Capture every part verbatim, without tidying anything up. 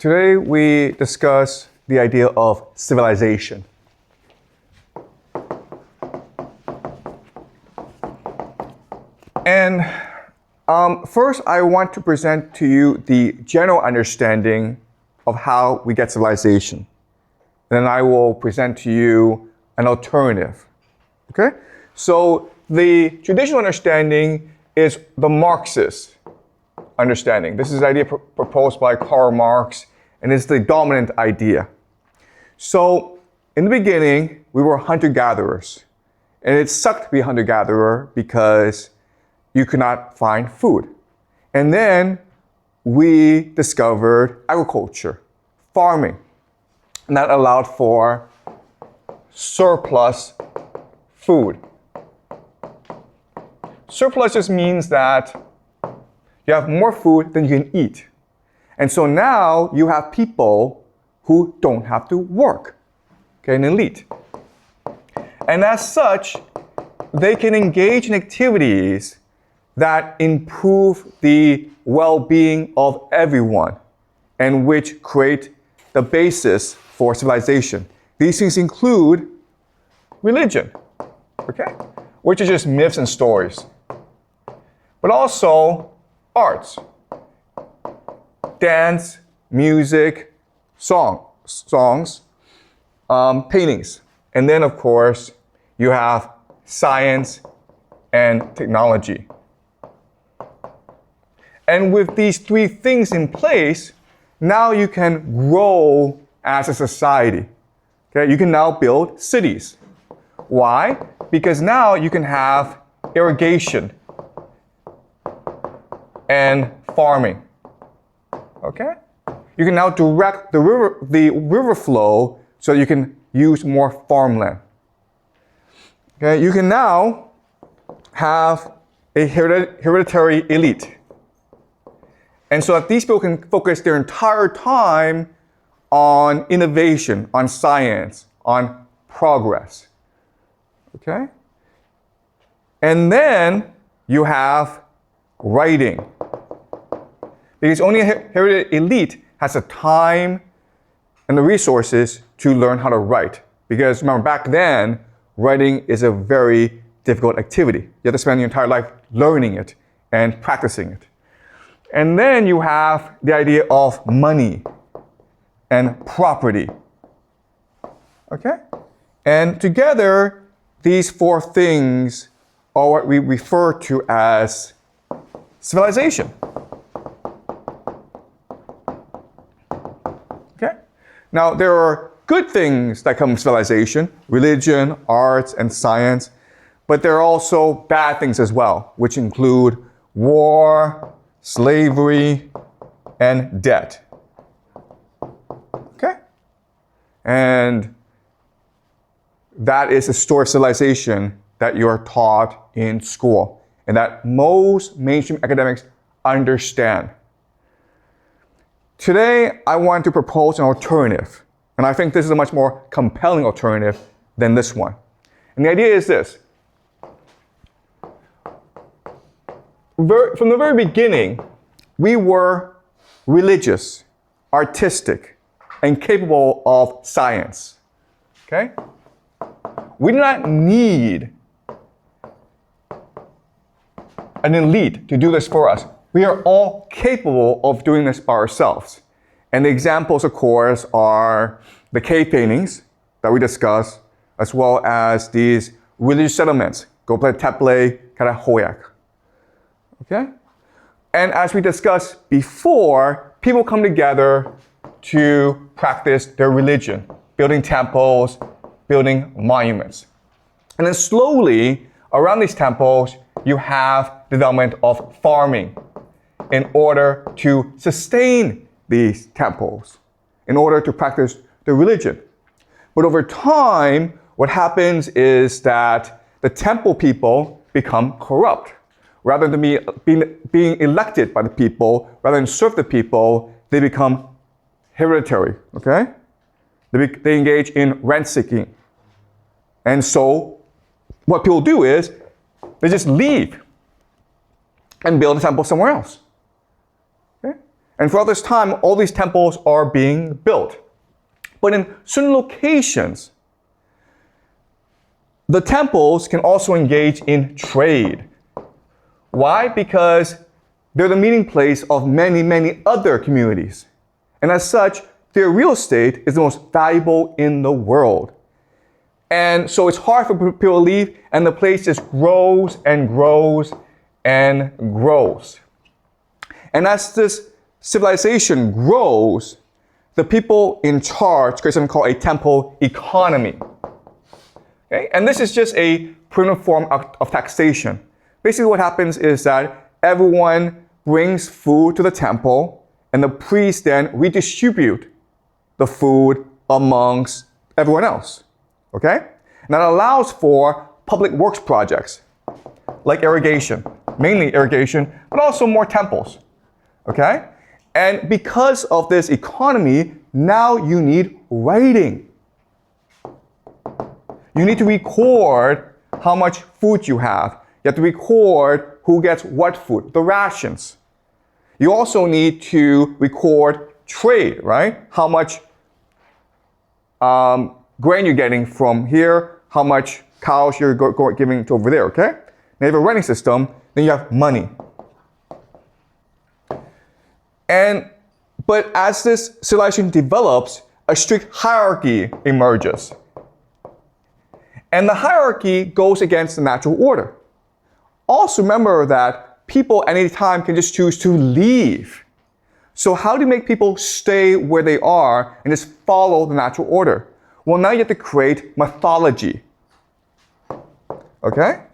Today we discuss the idea of civilization. And um, first I want to present to you the general understanding of how we get civilization. Then I will present to you an alternative. Okay? So the traditional understanding is the Marxist understanding. This is the idea pr- proposed by Karl Marx, and it's the dominant idea. So in the beginning, we were hunter-gatherers. And it sucked to be a hunter-gatherer because you could not find food. And then we discovered agriculture, farming. And that allowed for surplus food. Surplus just means that you have more food than you can eat. And so now you have people who don't have to work, okay, an elite. And as such, they can engage in activities that improve the well-being of everyone and which create the basis for civilization. These things include religion, okay, which is just myths and stories, but also arts, dance, music, song, songs, um, paintings. And then, of course, you have science and technology. And with these three things in place, now you can grow as a society. Okay? You can now build cities. Why? Because now you can have irrigation and farming. Okay? You can now direct the river, the river flow so you can use more farmland. Okay? You can now have a hereditary elite. And so that these people can focus their entire time on innovation, on science, on progress. Okay? And then you have writing. Because only a hereditary elite has the time and the resources to learn how to write. Because remember, back then, writing is a very difficult activity. You have to spend your entire life learning it and practicing it. And then you have the idea of money and property. Okay? And together, these four things are what we refer to as civilization. Okay? Now, there are good things that come from civilization, religion, arts, and science, but there are also bad things as well, which include war, slavery, and debt. Okay? And that is the story of civilization that you are taught in school and that most mainstream academics understand. Today, I want to propose an alternative, and I think this is a much more compelling alternative than this one. And the idea is this. From the very beginning, we were religious, artistic, and capable of science. Okay? We do not need an elite to do this for us. We are all capable of doing this by ourselves. And the examples, of course, are the cave paintings that we discussed, as well as these religious settlements, Göbekli Tepe, Karakoyak. Okay? And as we discussed before, people come together to practice their religion, building temples, building monuments. And then slowly, around these temples, you have development of farming in order to sustain these temples, in order to practice the religion. But over time, what happens is that the temple people become corrupt. Rather than be, being, being elected by the people, rather than serve the people, they become hereditary, okay? They, be, they engage in rent-seeking. And so what people do is they just leave and build a temple somewhere else. Okay? And throughout this time, all these temples are being built. But in certain locations, the temples can also engage in trade. Why? Because they're the meeting place of many, many other communities. And as such, their real estate is the most valuable in the world. And so it's hard for people to leave, and the place just grows and grows and grows. And as this civilization grows, the people in charge create something called a temple economy. Okay? And this is just a primitive form of, of taxation. Basically what happens is that everyone brings food to the temple, and the priests then redistribute the food amongst everyone else. Okay? And that allows for public works projects, like irrigation, mainly irrigation, but also more temples. Okay? And because of this economy, now you need writing. You need to record how much food you have. You have to record who gets what food, the rations. You also need to record trade, right? How much um, grain you're getting from here, how much cows you're go- go- giving to over there, okay? Now you have a writing system, then you have money. And, but as this civilization develops, a strict hierarchy emerges. And the hierarchy goes against the natural order. Also remember that people at any time can just choose to leave. So how do you make people stay where they are and just follow the natural order? Well, now you have to create mythology. Okay?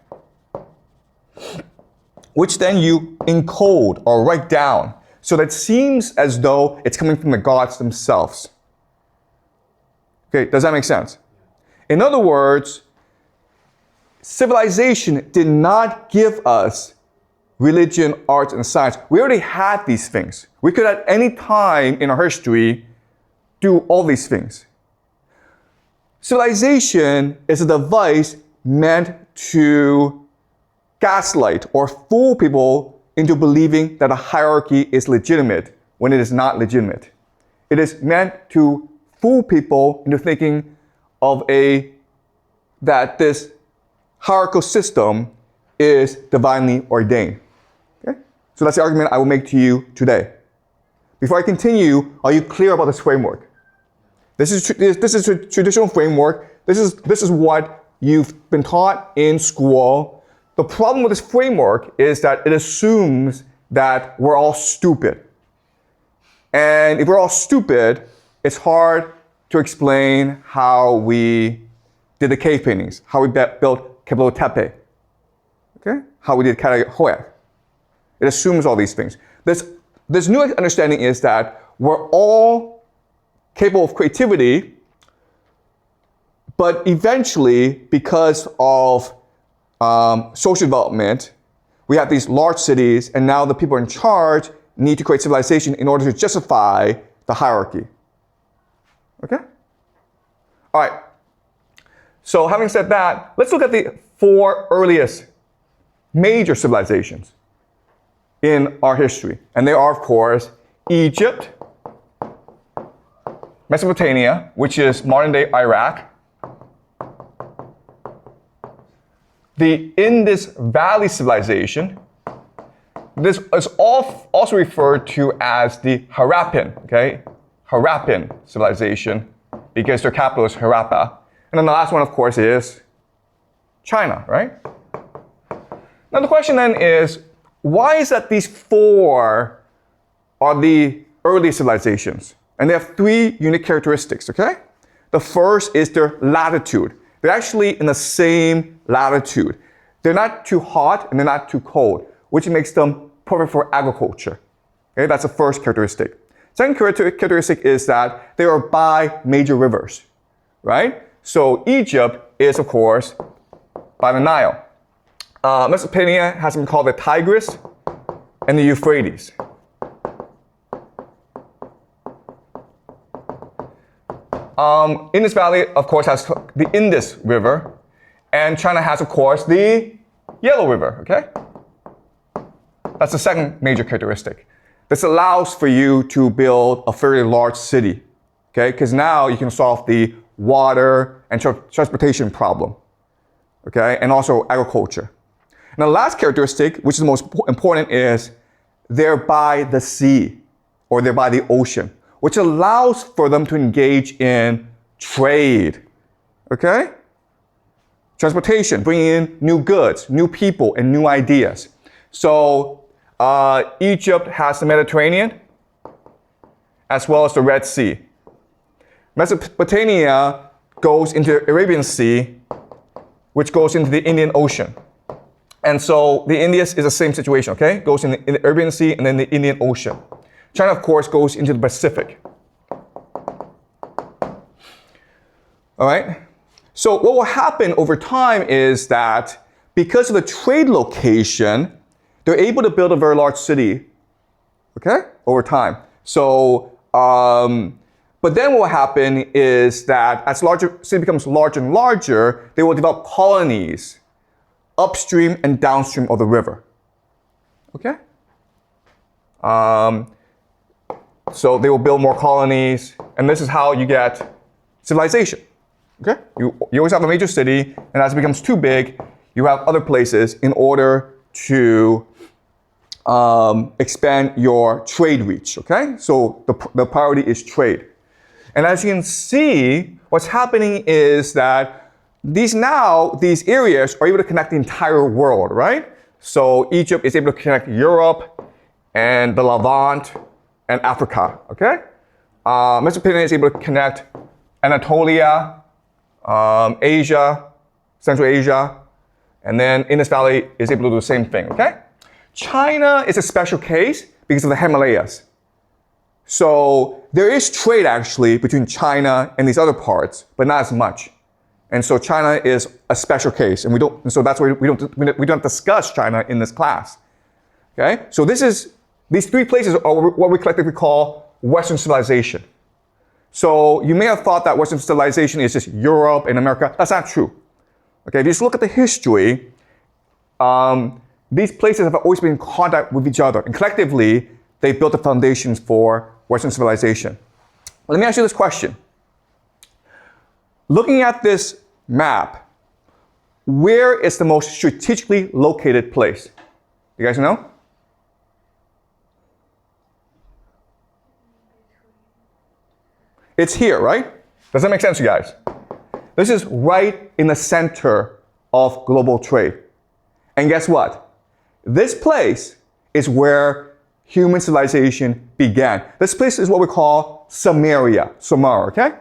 Which then you encode or write down, so that it seems as though it's coming from the gods themselves. Okay, does that make sense? In other words, civilization did not give us religion, arts, and science. We already had these things. We could at any time in our history do all these things. Civilization is a device meant to gaslight or fool people into believing that a hierarchy is legitimate when it is not legitimate. It is meant to fool people into thinking of a that this hierarchical system is divinely ordained. Okay? So that's the argument I will make to you today. Before I continue, are you clear about this framework? This is, this is a traditional framework. This is, this is what you've been taught in school. The problem with this framework is that it assumes that we're all stupid. And if we're all stupid, it's hard to explain how we did the cave paintings, how we built Keblo Tepe, okay? How we did Karahoyak. It assumes all these things. This, this new understanding is that we're all capable of creativity, but eventually, because of um, social development, we have these large cities, and now the people in charge need to create civilization in order to justify the hierarchy. Okay? All right. So having said that, let's look at the four earliest major civilizations in our history. And they are, of course, Egypt, Mesopotamia, which is modern-day Iraq, the Indus Valley civilization. This is also referred to as the Harappan, okay? Harappan civilization, because their capital is Harappa. And then the last one, of course, is China, right? Now the question then is, why is that these four are the early civilizations? And they have three unique characteristics, okay? The first is their latitude. They're actually in the same latitude. They're not too hot and they're not too cold, which makes them perfect for agriculture. Okay, that's the first characteristic. Second characteristic is that they are by major rivers, right? So Egypt is, of course, by the Nile. Uh, Mesopotamia has been called the Tigris and the Euphrates. Um, Indus Valley, of course, has the Indus River, and China has, of course, the Yellow River, okay? That's the second major characteristic. this allows for you to build a fairly large city, okay? Because now you can solve the water and tra- transportation problem, okay? And also agriculture. And the last characteristic, which is the most important, is they're by the sea or they're by the ocean, which allows for them to engage in trade, okay? Transportation, bringing in new goods, new people, and new ideas. So uh, Egypt has the Mediterranean as well as the Red Sea. Mesopotamia goes into the Arabian Sea, which goes into the Indian Ocean. And so the Indus is the same situation, okay? Goes in the, in the Arabian Sea and then the Indian Ocean. China, of course, goes into the Pacific. All right? So what will happen over time is that because of the trade location, they're able to build a very large city, okay, over time. So, um, but then what will happen is that as larger city becomes larger and larger, they will develop colonies upstream and downstream of the river, okay? Um, so they will build more colonies, and this is how you get civilization. Okay? You, you always have a major city, and as it becomes too big, you have other places in order to um, expand your trade reach, okay? So the, the priority is trade. And as you can see, what's happening is that these now, these areas are able to connect the entire world, right? So Egypt is able to connect Europe and the Levant and Africa, okay? Uh, Mesopotamia is able to connect Anatolia, Um, Asia, Central Asia, and then Indus Valley is able to do the same thing, okay? China is a special case because of the Himalayas. So there is trade actually between China and these other parts, but not as much. And so China is a special case, and we don't. And so that's why we don't we don't discuss China in this class, okay? So this is these three places are what we collectively call Western civilization. So you may have thought that Western civilization is just Europe and America. That's not true. Okay, if you just look at the history, um, these places have always been in contact with each other, and collectively, they built the foundations for Western civilization. Let me ask you this question. Looking at this map, where is the most strategically located place? You guys know? It's here, right? Does that make sense, you guys? This is right in the center of global trade. And guess what? This place is where human civilization began. This place is what we call Sumeria, Sumer, okay?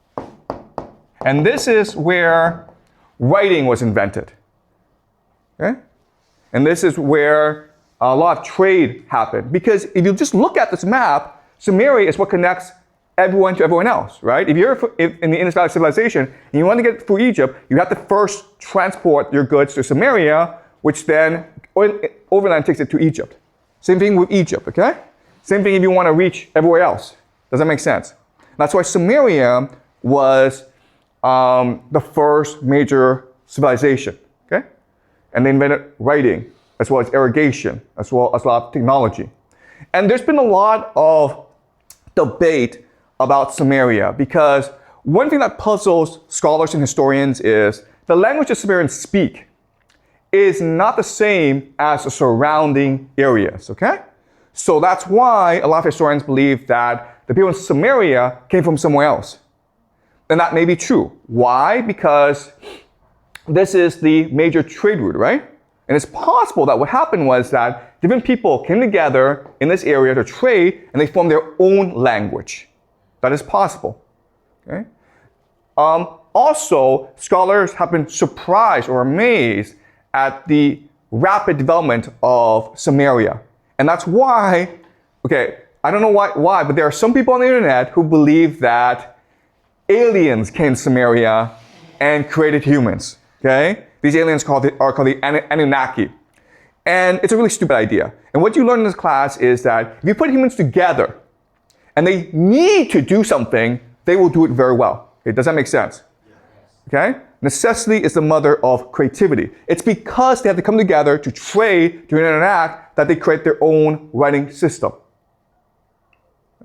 And this is where writing was invented, okay? And this is where a lot of trade happened. Because if you just look at this map, Sumeria is what connects everyone to everyone else, right? If you're in the Indus Valley civilization and you want to get through Egypt, you have to first transport your goods to Sumeria, which then overland takes it to Egypt. Same thing with Egypt, okay? Same thing if you want to reach everywhere else. Does that make sense? That's why Sumeria was um, the first major civilization, okay? And they invented writing, as well as irrigation, as well as a lot of technology. And there's been a lot of debate about Sumeria, because one thing that puzzles scholars and historians is the language that Sumerians speak is not the same as the surrounding areas, okay? So that's why a lot of historians believe that the people in Sumeria came from somewhere else. And that may be true. Why? Because this is the major trade route, right? And it's possible that what happened was that different people came together in this area to trade, and they formed their own language. That is possible, okay? Um, also, scholars have been surprised or amazed at the rapid development of Sumeria. And that's why, okay, I don't know why, why, but there are some people on the internet who believe that aliens came to Sumeria and created humans, okay? These aliens called the, are called the Anunnaki. And it's a really stupid idea. And what you learn in this class is that if you put humans together and they need to do something, they will do it very well. Okay, does that make sense? Okay? Necessity is the mother of creativity. It's because they have to come together to trade, to interact, that they create their own writing system.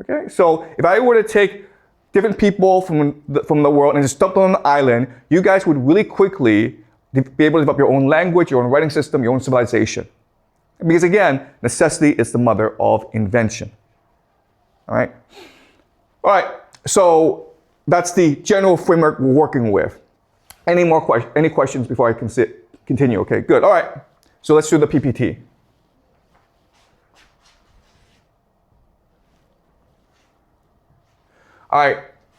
Okay, so if I were to take different people from the, from the world and just dump them on an island, you guys would really quickly be able to develop your own language, your own writing system, your own civilization. Because again, necessity is the mother of invention. All right. All right. So that's the general framework we're working with. Any more questions? Any questions before I can sit, continue? Okay, good. All right. So let's do the P P T. All right.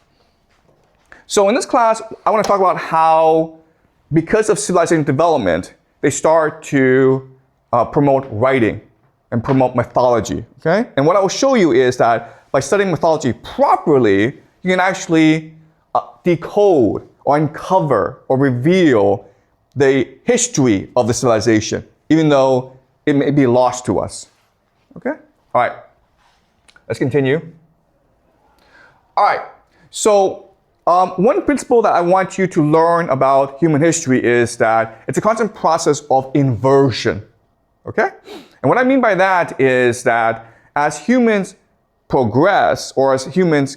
So in this class, I want to talk about how, because of civilization development, they start to uh, promote writing and promote mythology. Okay. And what I will show you is that by studying mythology properly, you can actually uh, decode or uncover or reveal the history of the civilization, even though it may be lost to us. Okay? All right. Let's continue. All right. So um, one principle that I want you to learn about human history is that it's a constant process of inversion. Okay? And what I mean by that is that as humans progress, or as humans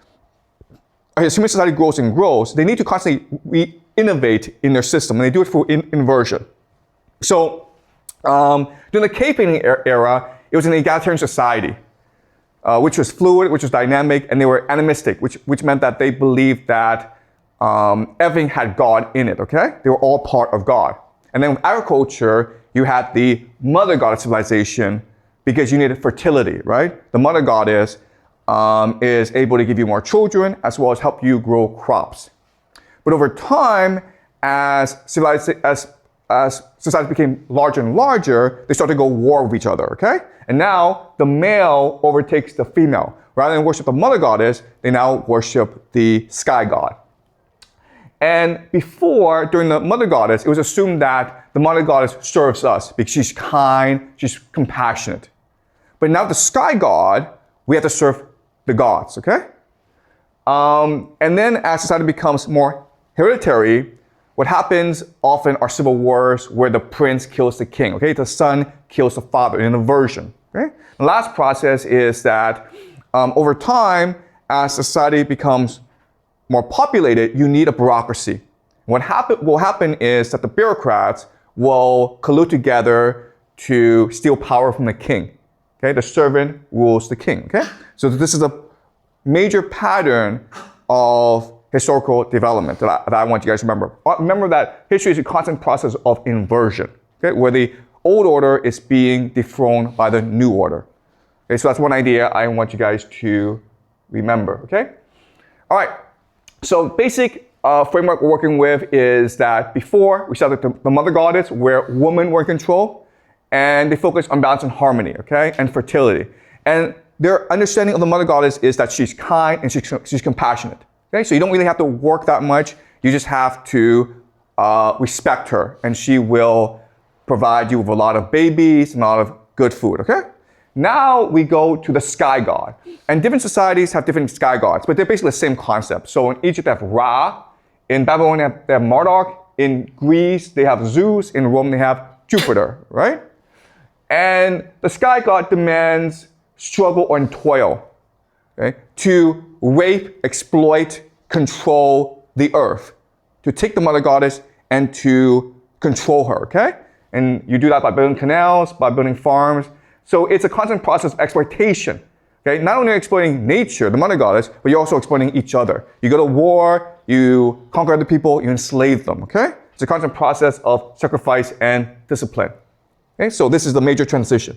as human society grows and grows, they need to constantly re-innovate in their system, and they do it through in- inversion. So um, during the cave painting era, it was an egalitarian society, uh, which was fluid, which was dynamic, and they were animistic, which, which meant that they believed that um, everything had God in it, okay? They were all part of God. And then with agriculture, you had the mother goddess civilization because you needed fertility, right? The mother goddess Um, is able to give you more children as well as help you grow crops. But over time, as, as, as society became larger and larger, they started to go war with each other, okay? And now the male overtakes the female. Rather than worship the mother goddess, they now worship the sky god. And before, during the mother goddess, it was assumed that the mother goddess serves us because she's kind, she's compassionate. But now the sky god, we have to serve the gods, okay? Um, and then as society becomes more hereditary, what happens often are civil wars where the prince kills the king, okay? The son kills the father in an inversion, okay? The last process is that um, over time, as society becomes more populated, you need a bureaucracy. What happen, will happen is that the bureaucrats will collude together to steal power from the king. Okay, the servant rules the king, okay? So this is a major pattern of historical development that I, that I want you guys to remember. Remember that history is a constant process of inversion, okay? Where the old order is being dethroned by the new order. Okay, so that's one idea I want you guys to remember, okay? All right, so basic uh, framework we're working with is that before we started the, the mother goddess, where women were in control, and they focus on balance and harmony, okay, and fertility. And their understanding of the mother goddess is that she's kind and she's, she's compassionate, okay? So you don't really have to work that much. You just have to uh, respect her, and she will provide you with a lot of babies and a lot of good food, okay? Now we go to the sky god. And different societies have different sky gods, but they're basically the same concept. So in Egypt, they have Ra. In Babylon, they have, they have Marduk. In Greece, they have Zeus. In Rome, they have Jupiter, right? And the sky god demands struggle and toil, okay, to rape, exploit, control the earth, to take the mother goddess and to control her, okay? And you do that by building canals, by building farms. So it's a constant process of exploitation, okay? Not only exploiting nature, the mother goddess, but you're also exploiting each other. You go to war, you conquer other people, you enslave them, okay? It's a constant process of sacrifice and discipline. Okay, so this is the major transition.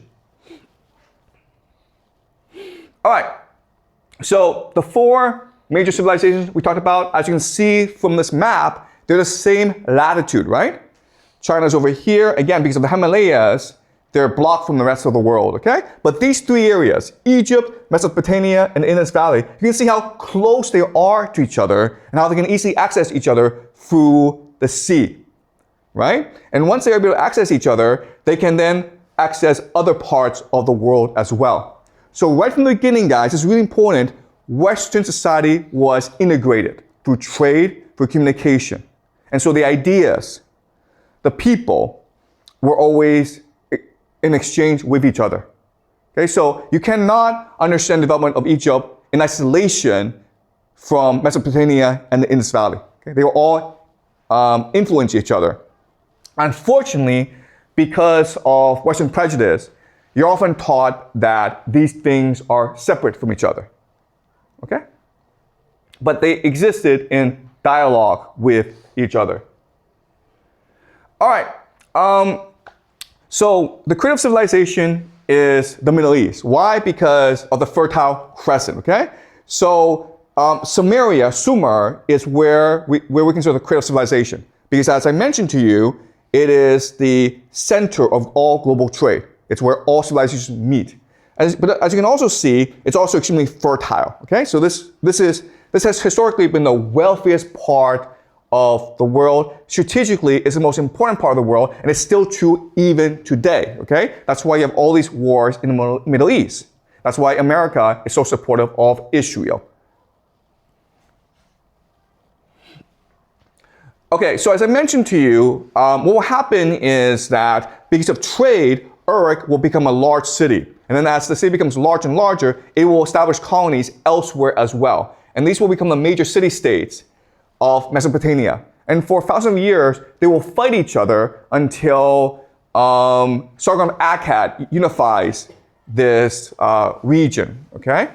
All right, so the four major civilizations we talked about, as you can see from this map, they're the same latitude, right? China's over here. Again, because of the Himalayas, they're blocked from the rest of the world, okay? But these three areas, Egypt, Mesopotamia, and the Indus Valley, you can see how close they are to each other and how they can easily access each other through the sea. Right? And once they're able to access each other, they can then access other parts of the world as well. So right from the beginning, guys, it's really important, Western society was integrated through trade, through communication. And so the ideas, the people, were always in exchange with each other. Okay, so you cannot understand the development of Egypt in isolation from Mesopotamia and the Indus Valley. Okay, they will all um, influence each other. Unfortunately, because of Western prejudice, you're often taught that these things are separate from each other. Okay? But they existed in dialogue with each other. All right. Um, so the cradle of civilization is the Middle East. Why? Because of the Fertile Crescent. Okay? So um, Samaria, Sumer, is where we, where we consider the cradle of civilization. Because as I mentioned to you, it is the center of all global trade. It's where all civilizations meet. As, but as you can also see, it's also extremely fertile. Okay, so this this is this has historically been the wealthiest part of the world. Strategically, it's the most important part of the world, and it's still true even today. Okay, that's why you have all these wars in the Middle East. That's why America is so supportive of Israel. Okay, so as I mentioned to you, um, what will happen is that because of trade, Uruk will become a large city. And then as the city becomes larger and larger, it will establish colonies elsewhere as well. And these will become the major city-states of Mesopotamia. And for thousands of years, they will fight each other until um, Sargon-Akkad unifies this uh, region, okay?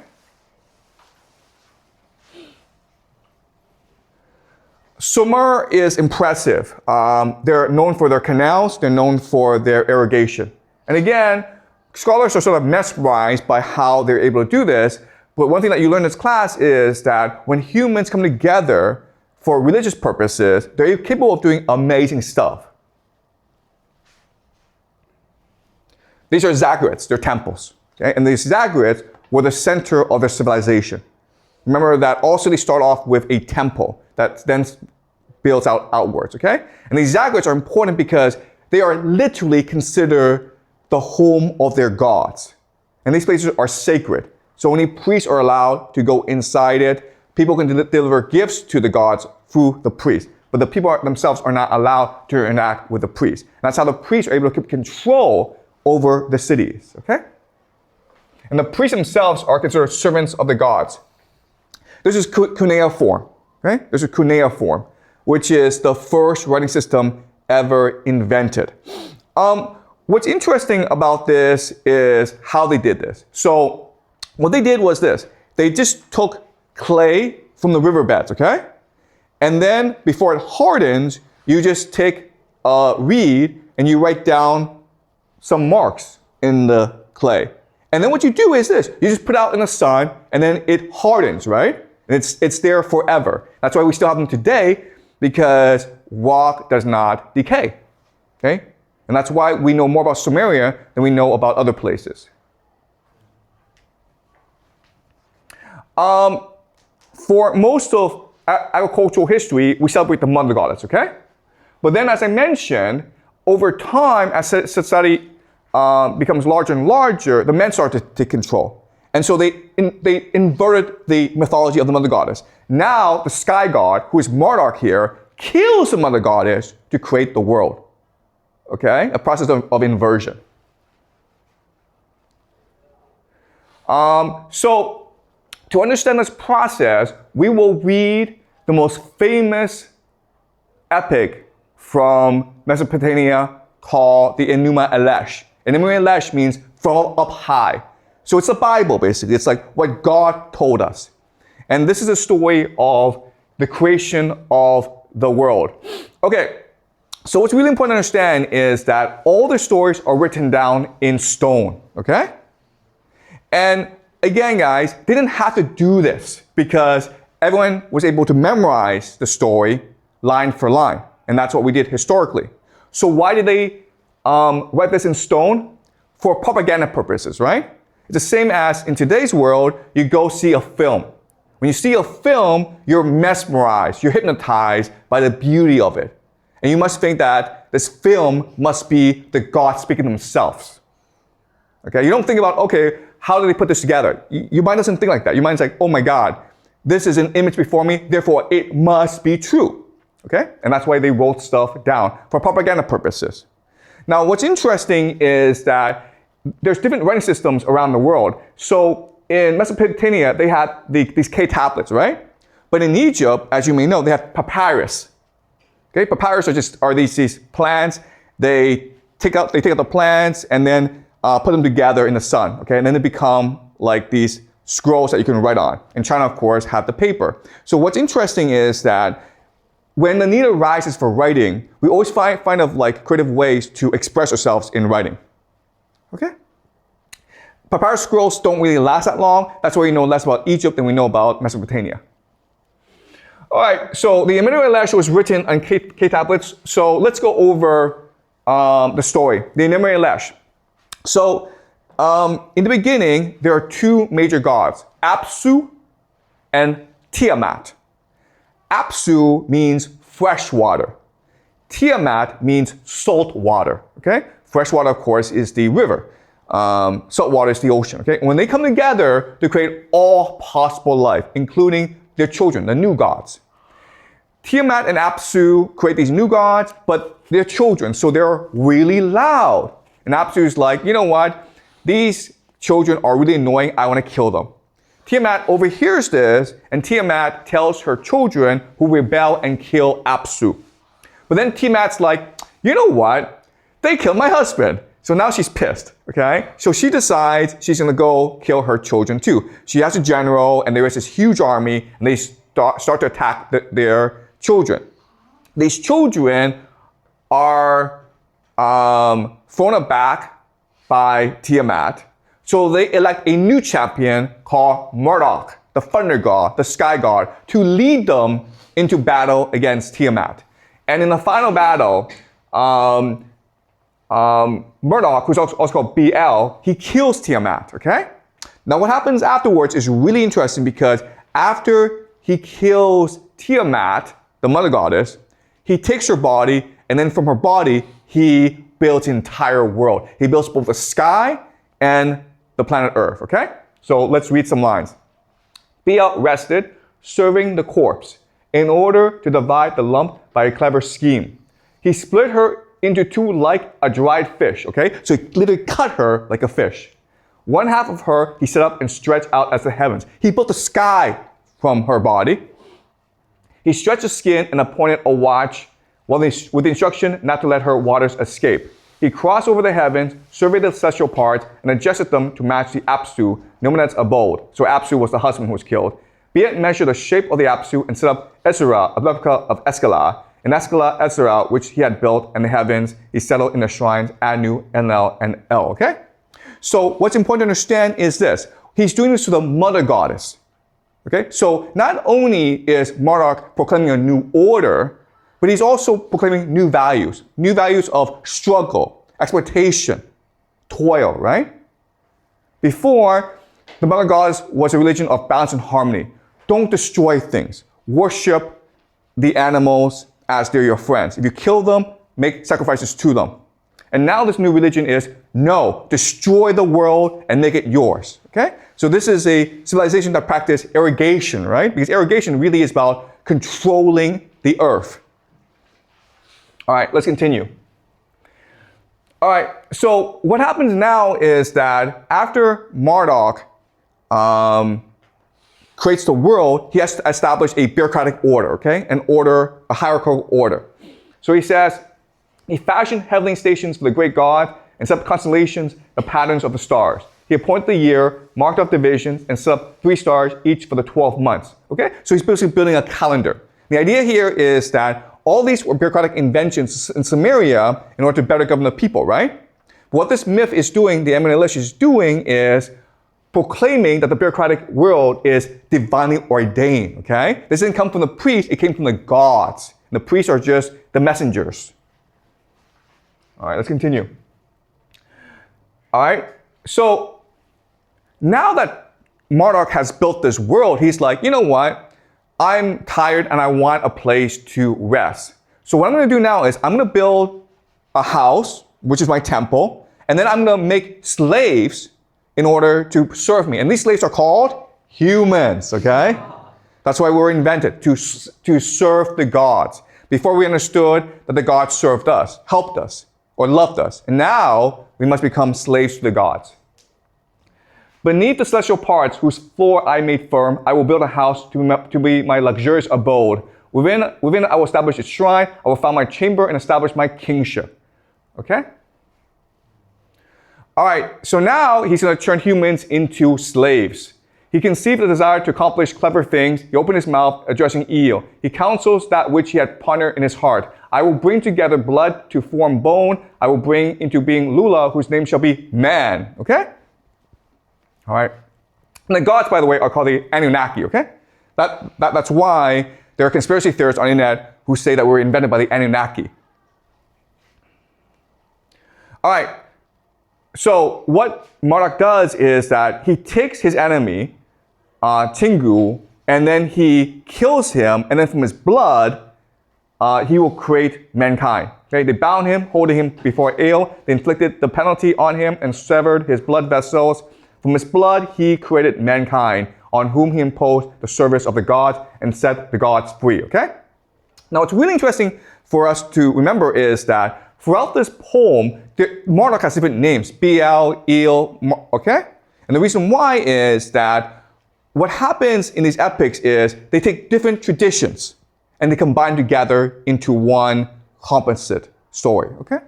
Sumer is impressive. Um, they're known for their canals, they're known for their irrigation. And again, scholars are sort of mesmerized by how they're able to do this. But one thing that you learn in this class is that when humans come together for religious purposes, they're capable of doing amazing stuff. These are zaggurats, they're temples. Okay? And these zaggurats were the center of their civilization. Remember that all cities start off with a temple that then builds out outwards, okay? And these zaggurats are important because they are literally considered the home of their gods. And these places are sacred. So only priests are allowed to go inside it. People can de- deliver gifts to the gods through the priests. But the people are, themselves are not allowed to interact with the priests. And that's how the priests are able to keep control over the cities, okay? And the priests themselves are considered servants of the gods. This is cuneiform, okay? This is cuneiform, which is the first writing system ever invented. Um, what's interesting about this is how they did this. So what they did was this. They just took clay from the riverbeds, okay? And then before it hardens, you just take a reed and you write down some marks in the clay. And then what you do is this. You just put it out in the sun and then it hardens, right? And it's, it's there forever. That's why we still have them today, because rock does not decay, okay? And that's why we know more about Sumeria than we know about other places. Um, for most of agricultural history, we celebrate the mother goddess, okay? But then, as I mentioned, over time, as society um, becomes larger and larger, the men start to take control. And so they, in, they inverted the mythology of the mother goddess. Now, the sky god, who is Marduk here, kills the mother goddess to create the world. Okay? A process of, of inversion. Um, so, to understand this process, we will read the most famous epic from Mesopotamia called the Enuma Elish. Enuma Elish means from up high. So it's the Bible, basically. It's like what God told us. And this is a story of the creation of the world. Okay, so what's really important to understand is that all the stories are written down in stone, okay? And again, guys, they didn't have to do this because everyone was able to memorize the story line for line. And that's what we did historically. So why did they um, write this in stone? For propaganda purposes, right? It's the same as in today's world, you go see a film. When you see a film, you're mesmerized, you're hypnotized by the beauty of it. And you must think that this film must be the gods speaking themselves. Okay, you don't think about, okay, how did they put this together? Your mind doesn't think like that. Your mind's like, oh my God, this is an image before me, therefore it must be true. Okay, and that's why they wrote stuff down for propaganda purposes. Now, what's interesting is that there's different writing systems around the world. So in Mesopotamia, they had the, these cave tablets, right? But in Egypt, as you may know, they have papyrus. Okay, papyrus are just are these these plants. They take out they take out the plants and then uh, put them together in the sun. Okay, and then they become like these scrolls that you can write on. In China, of course, have the paper. So what's interesting is that when the need arises for writing, we always find find of like creative ways to express ourselves in writing. Okay. Papyrus scrolls don't really last that long. That's why we know less about Egypt than we know about Mesopotamia. All right, so the Emmanuel Elish was written on cave, cave tablets. So let's go over um, the story, the Emmanuel Elish. So um, in the beginning, there are two major gods, Apsu and Tiamat. Apsu means fresh water. Tiamat means salt water, okay? Fresh water, of course, is the river. Um, salt water is the ocean, okay? When they come together to create all possible life, including their children, the new gods. Tiamat and Apsu create these new gods, but they're children, so they're really loud. And Apsu is like, you know what? These children are really annoying. I want to kill them. Tiamat overhears this, and Tiamat tells her children who rebel and kill Apsu. But then Tiamat's like, you know what? They killed my husband. So now she's pissed, okay? So she decides she's gonna go kill her children too. She has a general, and there is this huge army, and they start, start to attack the, their children. These children are um, thrown aback by Tiamat. So they elect a new champion called Marduk, the thunder god, the sky god, to lead them into battle against Tiamat. And in the final battle, um, Um, Marduk, who's also, also called B L, he kills Tiamat, okay? Now what happens afterwards is really interesting because after he kills Tiamat, the mother goddess, he takes her body, and then from her body, he builds an entire world. He builds both the sky and the planet Earth, okay? So let's read some lines. B L rested, serving the corpse, in order to divide the lump by a clever scheme. He split her into two like a dried fish, okay? So he literally cut her like a fish. One half of her he set up and stretched out as the heavens. He built the sky from her body. He stretched the skin and appointed a watch with the instruction not to let her waters escape. He crossed over the heavens, surveyed the celestial parts, and adjusted them to match the Apsu, Nominat's abode. So Apsu was the husband who was killed. Beit measured the shape of the Apsu and set up Ezra, a replica of Escala, and Escala, Ezra, which he had built in the heavens, he settled in the shrines Anu, Enlil, and El, okay? So what's important to understand is this. He's doing this to the mother goddess, okay? So not only is Marduk proclaiming a new order, but he's also proclaiming new values, new values of struggle, exploitation, toil, right? Before, the mother goddess was a religion of balance and harmony. Don't destroy things. Worship the animals as they're your friends. If you kill them, make sacrifices to them. And now this new religion is, no, destroy the world and make it yours, okay? So this is a civilization that practices irrigation, right? Because irrigation really is about controlling the earth. All right, let's continue. All right, so what happens now is that after Marduk um, creates the world, he has to establish a bureaucratic order, okay? An order, a hierarchical order. So he says, he fashioned heavenly stations for the great God and set up constellations, the patterns of the stars. He appointed the year, marked off divisions, and set up three stars each for the twelve months, okay? So he's basically building a calendar. The idea here is that all these were bureaucratic inventions in Samaria in order to better govern the people, right? What this myth is doing, the Emmanuel Elish is doing, is proclaiming that the bureaucratic world is divinely ordained, okay? This didn't come from the priests, it came from the gods. And the priests are just the messengers. All right, let's continue. All right, so now that Marduk has built this world, he's like, you know what? I'm tired and I want a place to rest. So what I'm going to do now is I'm going to build a house, which is my temple, and then I'm going to make slaves in order to serve me. And these slaves are called humans, okay? That's why we were invented, to, to serve the gods. Before we understood that the gods served us, helped us, or loved us. And now we must become slaves to the gods. Beneath the celestial parts, whose floor I made firm, I will build a house to, to be my luxurious abode. Within, within I will establish a shrine, I will found my chamber and establish my kingship. Okay? All right, so now he's going to turn humans into slaves. He conceived the desire to accomplish clever things. He opened his mouth, addressing Eel. He counsels that which he had pondered in his heart. I will bring together blood to form bone. I will bring into being Lula, whose name shall be man. Okay? All right. And the gods, by the way, are called the Anunnaki. Okay? That, that, that's why there are conspiracy theorists on the internet who say that we were invented by the Anunnaki. All right. So what Marduk does is that he takes his enemy, uh, Tengu, and then he kills him, and then from his blood, uh, he will create mankind. Okay? They bound him, holding him before Ale. They inflicted the penalty on him and severed his blood vessels. From his blood, he created mankind, on whom he imposed the service of the gods and set the gods free. Okay? Now, what's really interesting for us to remember is that throughout this poem, the, Marduk has different names, Bel, Eel, okay? And the reason why is that what happens in these epics is they take different traditions and they combine together into one composite story, okay?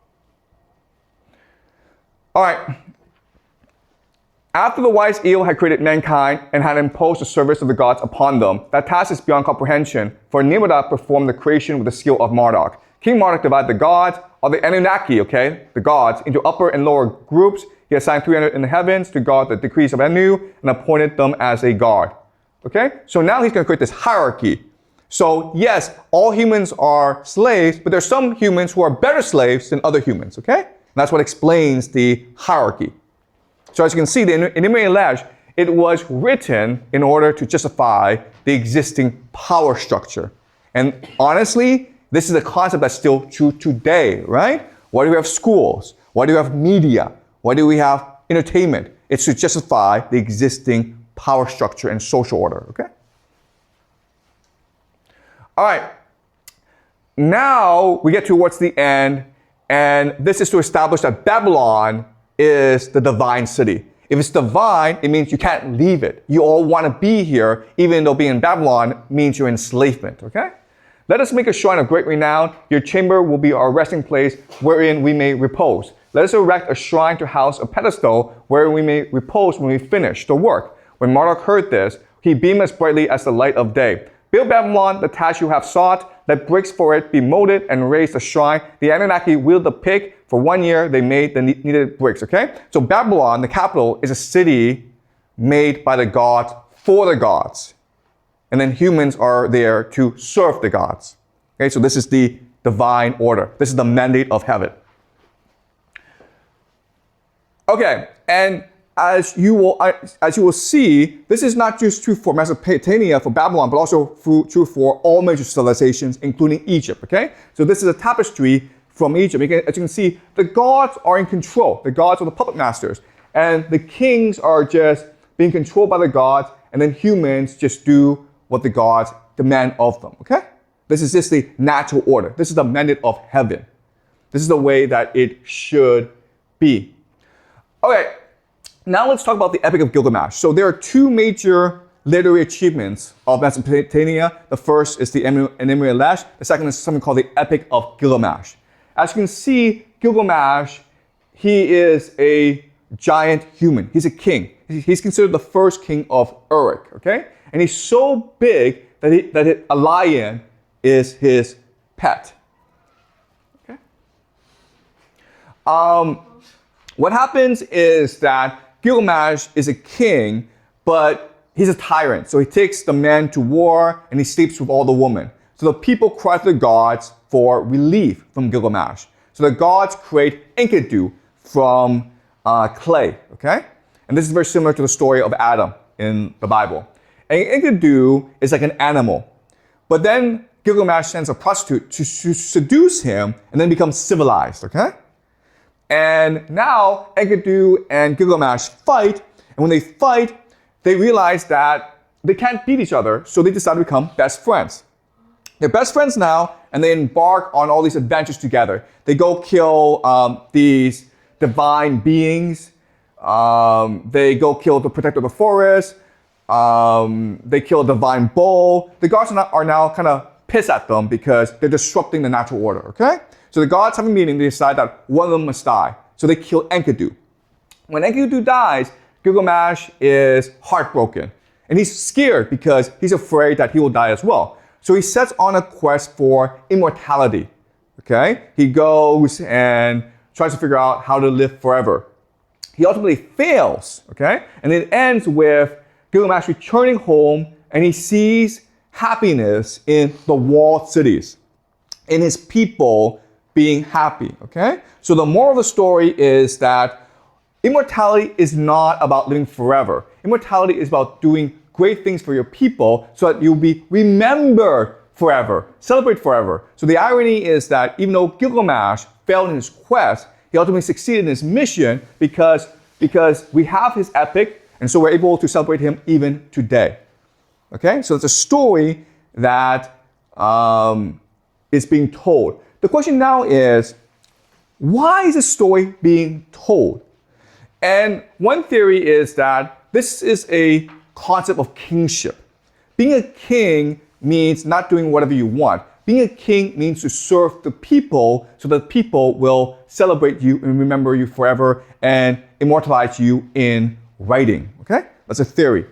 All right. After the wise Eel had created mankind and had imposed the service of the gods upon them, that task is beyond comprehension, for Nimrod performed the creation with the skill of Marduk. King Marduk divided the gods, or the Anunnaki, okay, the gods, into upper and lower groups. He assigned three hundred in the heavens to guard the decrees of Anu and appointed them as a guard. Okay? So now he's going to create this hierarchy. So yes, all humans are slaves, but there's some humans who are better slaves than other humans, okay? And that's what explains the hierarchy. So as you can see, the Enuma Elish, it was written in order to justify the existing power structure. And honestly, this is a concept that's still true today, right? Why do we have schools? Why do we have media? Why do we have entertainment? It's to justify the existing power structure and social order, okay? All right. Now we get towards the end, and this is to establish that Babylon is the divine city. If it's divine, it means you can't leave it. You all want to be here, even though being in Babylon means you're enslavement, okay? Let us make a shrine of great renown. Your chamber will be our resting place, wherein we may repose. Let us erect a shrine to house a pedestal, where we may repose when we finish the work. When Marduk heard this, he beamed as brightly as the light of day. Build Babylon, the task you have sought. Let bricks for it be molded and raise a shrine. The Anunnaki wielded the pick. For one year, they made the needed bricks, okay? So Babylon, the capital, is a city made by the gods for the gods. And then humans are there to serve the gods. Okay, so this is the divine order. This is the mandate of heaven. Okay, and as you will as you will see, this is not just true for Mesopotamia, for Babylon, but also true for all major civilizations, including Egypt. Okay, so this is a tapestry from Egypt. You can, as you can see, the gods are in control. The gods are the puppet masters, and the kings are just being controlled by the gods, and then humans just do what the gods demand of them. Okay, this is just the natural order. This is the mandate of heaven. This is the way that it should be. Okay. Now let's talk about the Epic of Gilgamesh. So there are two major literary achievements of Mesopotamia. The first is the Enuma Elish. The second is something called the Epic of Gilgamesh. As you can see, Gilgamesh, he is a giant human. He's a king. He's considered the first king of Uruk, okay? And he's so big that, he, that a lion is his pet. Okay? Um, what happens is that Gilgamesh is a king, but he's a tyrant. So he takes the men to war and he sleeps with all the women. So the people cry to the gods for relief from Gilgamesh. So the gods create Enkidu from uh, clay, okay? And this is very similar to the story of Adam in the Bible. And Enkidu is like an animal. But then Gilgamesh sends a prostitute to, to seduce him and then becomes civilized, okay? And now Enkidu and Gilgamesh fight, and when they fight, they realize that they can't beat each other, so they decide to become best friends. They're best friends now, and they embark on all these adventures together. They go kill um, these divine beings. Um, they go kill the protector of the forest. Um, they kill a divine bull. The gods are, not, are now kind of pissed at them because they're disrupting the natural order, okay? So the gods have a meeting, they decide that one of them must die. So they kill Enkidu. When Enkidu dies, Gilgamesh is heartbroken. And he's scared because he's afraid that he will die as well. So he sets on a quest for immortality, okay? He goes and tries to figure out how to live forever. He ultimately fails, okay? And it ends with Gilgamesh returning home, and he sees happiness in the walled cities, in his people being happy, okay? So the moral of the story is that immortality is not about living forever. Immortality is about doing great things for your people so that you'll be remembered forever, celebrate forever. So the irony is that even though Gilgamesh failed in his quest, he ultimately succeeded in his mission because, because we have his epic, and so we're able to celebrate him even today. Okay, so it's a story that um, is being told. The question now is, why is this story being told? And one theory is that this is a concept of kingship. Being a king means not doing whatever you want. Being a king means to serve the people so that people will celebrate you and remember you forever and immortalize you in writing. Okay? That's a theory.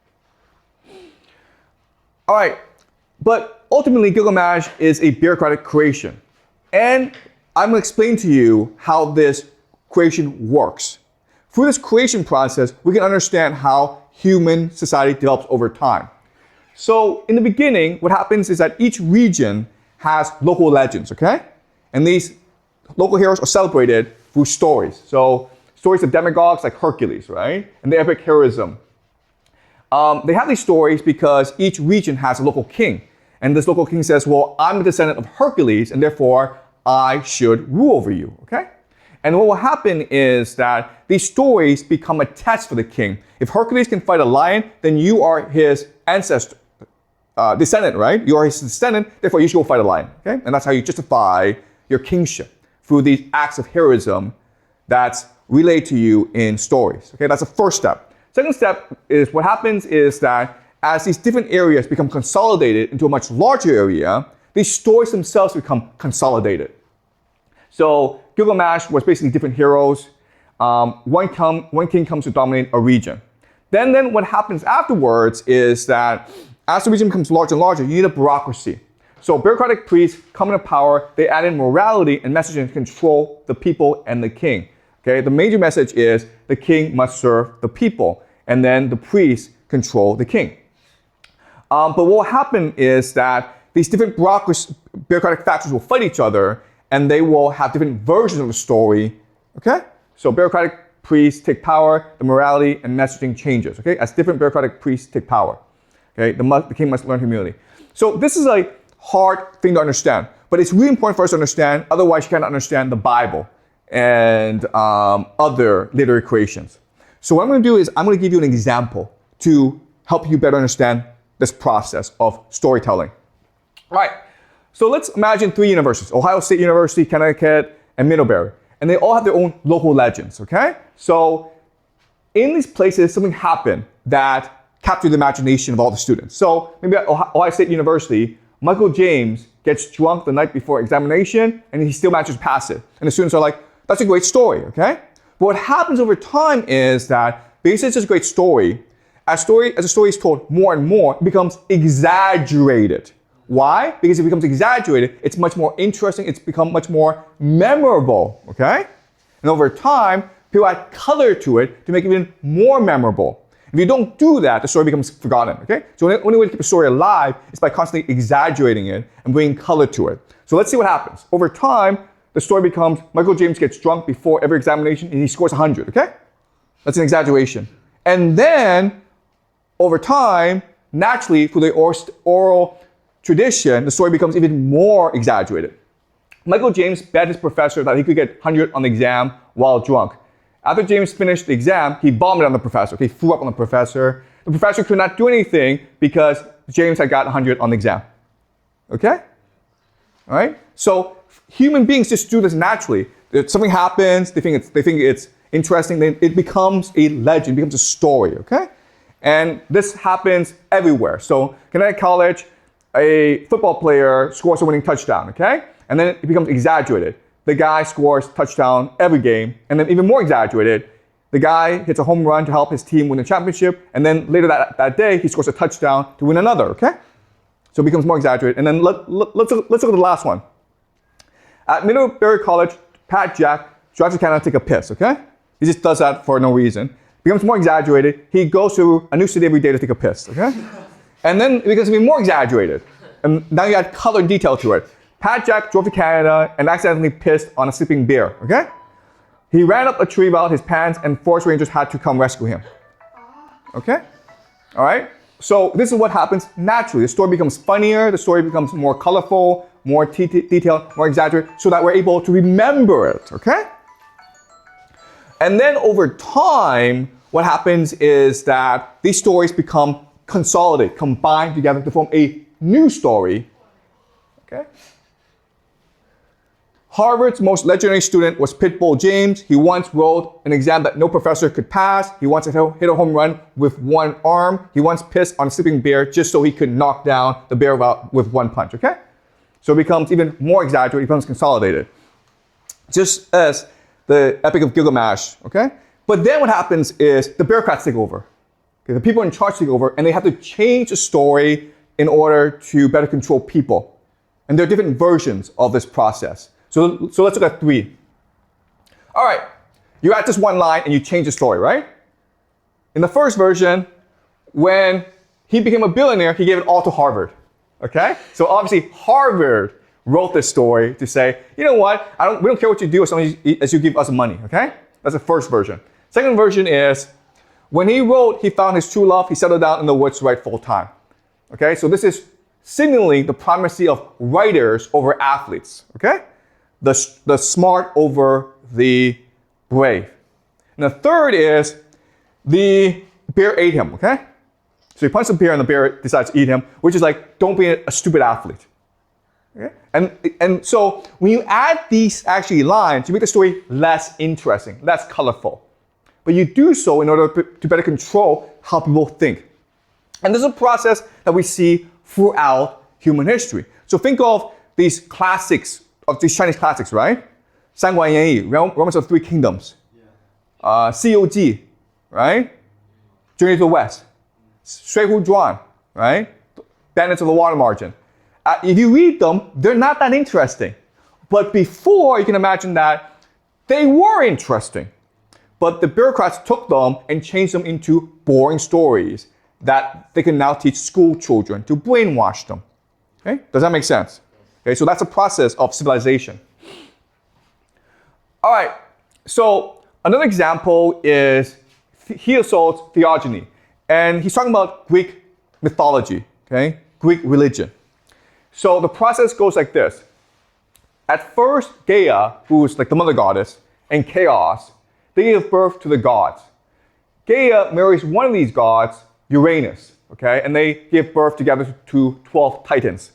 All right, but ultimately Gilgamesh is a bureaucratic creation. And I'm going to explain to you how this creation works. Through this creation process, we can understand how human society develops over time. So in the beginning, what happens is that each region has local legends, okay? And these local heroes are celebrated through stories. So stories of demigods like Hercules, right? And the epic heroism. Um, they have these stories because each region has a local king. And this local king says, well, I'm a descendant of Hercules, and therefore I should rule over you, okay? And what will happen is that these stories become a test for the king. If Hercules can fight a lion, then you are his ancestor, uh, descendant, right? You are his descendant, therefore you should go fight a lion, okay? And that's how you justify your kingship, through these acts of heroism that's relayed to you in stories, okay? That's the first step. Second step is what happens is that as these different areas become consolidated into a much larger area, these stories themselves become consolidated. So Gilgamesh was basically different heroes. Um, one, come, one king comes to dominate a region. Then, then what happens afterwards is that as the region becomes larger and larger, you need a bureaucracy. So bureaucratic priests come into power, they add in morality and messaging to control the people and the king. Okay, the major message is the king must serve the people, and then the priests control the king. Um, but what will happen is that these different bureaucratic factions will fight each other, and they will have different versions of the story, okay? So bureaucratic priests take power, the morality and messaging changes, okay? As different bureaucratic priests take power, okay? The, the king must learn humility. So this is a hard thing to understand, but it's really important for us to understand, otherwise you can't understand the Bible and um, other literary creations. So what I'm going to do is I'm going to give you an example to help you better understand this process of storytelling. All right, so let's imagine three universities, Ohio State University, Connecticut, and Middlebury. And they all have their own local legends, okay? So in these places, something happened that captured the imagination of all the students. So maybe at Ohio State University, Michael James gets drunk the night before examination, and he still manages to pass it. And the students are like, that's a great story, okay? But what happens over time is that because it's just a great story, as story as the story is told more and more, it becomes exaggerated. Why? Because if it becomes exaggerated, it's much more interesting, it's become much more memorable, okay? And over time, people add color to it to make it even more memorable. If you don't do that, the story becomes forgotten, okay? So the only way to keep a story alive is by constantly exaggerating it and bringing color to it. So let's see what happens. Over time, the story becomes Michael James gets drunk before every examination and he scores one hundred, okay? That's an exaggeration. And then, over time, naturally, through the oral tradition, the story becomes even more exaggerated. Michael James bet his professor that he could get one hundred on the exam while drunk. After James finished the exam, he vomited on the professor. Okay, he threw up on the professor. The professor could not do anything because James had got one hundred on the exam. Okay? All right? So human beings just do this naturally. If something happens, they think it's, they think it's interesting, then it becomes a legend, it becomes a story, okay? And this happens everywhere. So Connecticut College, a football player scores a winning touchdown, okay? And then it becomes exaggerated. The guy scores touchdown every game, and then even more exaggerated, the guy hits a home run to help his team win the championship, and then later that, that day, he scores a touchdown to win another, okay? So it becomes more exaggerated. And then let, let, let's, look, let's look at the last one. At Middlebury College, Pat Jack drives to Canada to take a piss, okay? He just does that for no reason. Becomes more exaggerated. He goes to a new city every day to take a piss, okay? And then it becomes even more exaggerated. And now you add color and detail to it. Pat Jack drove to Canada and accidentally pissed on a sleeping bear, okay? He ran up a tree without his pants and forest rangers had to come rescue him. Okay? All right? So this is what happens naturally. The story becomes funnier, the story becomes more colorful, more t- t- detailed, more exaggerated, so that we're able to remember it, okay? And then over time, what happens is that these stories become consolidated, combined together to form a new story, okay? Harvard's most legendary student was Pitbull James. He once wrote an exam that no professor could pass. He once hit a home run with one arm. He once pissed on a sleeping bear just so he could knock down the bear with one punch, okay? So it becomes even more exaggerated, it becomes consolidated. Just as the Epic of Gilgamesh, okay? But then what happens is the bureaucrats take over. Okay? The people in charge take over, and they have to change the story in order to better control people. And there are different versions of this process. So, so let's look at three. All right, you add this one line and you change the story, right? In the first version, when he became a billionaire, he gave it all to Harvard, okay? So obviously Harvard wrote this story to say, you know what, I don't, we don't care what you do as long as you, as you give us money, okay? That's the first version. Second version is, when he wrote, he found his true love, he settled down in the woods to write full time, okay? So this is signaling the primacy of writers over athletes, okay? The, the smart over the brave. And the third is the bear ate him, okay? So he punched the bear and the bear decides to eat him, which is like, don't be a, a stupid athlete. Okay? And, and so when you add these actually lines, you make the story less interesting, less colorful. But you do so in order to better control how people think. And this is a process that we see throughout human history. So think of these classics, of these Chinese classics, right? 三国演义, Romance of Three Kingdoms. Yeah. Uh, C O G, right? Journey to the West. 水浒传, right? Bandits of the Water Margin. Uh, if you read them, they're not that interesting. But before, you can imagine that they were interesting. But the bureaucrats took them and changed them into boring stories that they can now teach school children to brainwash them. Okay? Does that make sense? Okay, so that's a process of civilization. All right, so another example is Hesiod's Theogony. And he's talking about Greek mythology, okay? Greek religion. So the process goes like this. At first, Gaia, who's like the mother goddess, and Chaos, they give birth to the gods. Gaia marries one of these gods, Uranus, okay? And they give birth together to twelve titans.